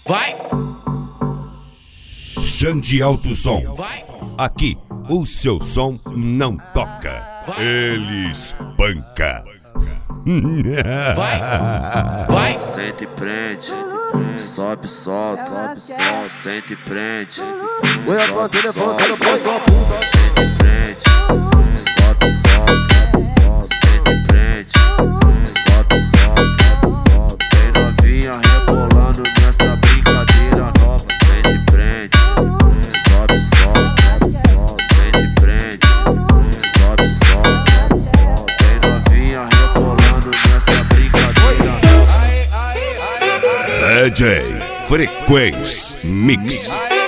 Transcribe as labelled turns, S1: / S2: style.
S1: Vai!
S2: Xande Alto Som.
S1: Vai!
S2: Aqui o seu som não toca, ele espanca.
S1: Vai! Vai!
S3: Sente e prende, sobe, solta, sobe, solta, sente e prende, sobe, solta, sente e prende, sobe, solta, sente e prende, sobe, solta, vem novinha rebolando nessa brincadeira nova, sente e prende, sobe, solta, sente e prende, sobe, solta, vem novinha rebolando nessa brincadeira nova.
S2: DJ Frequência Mix.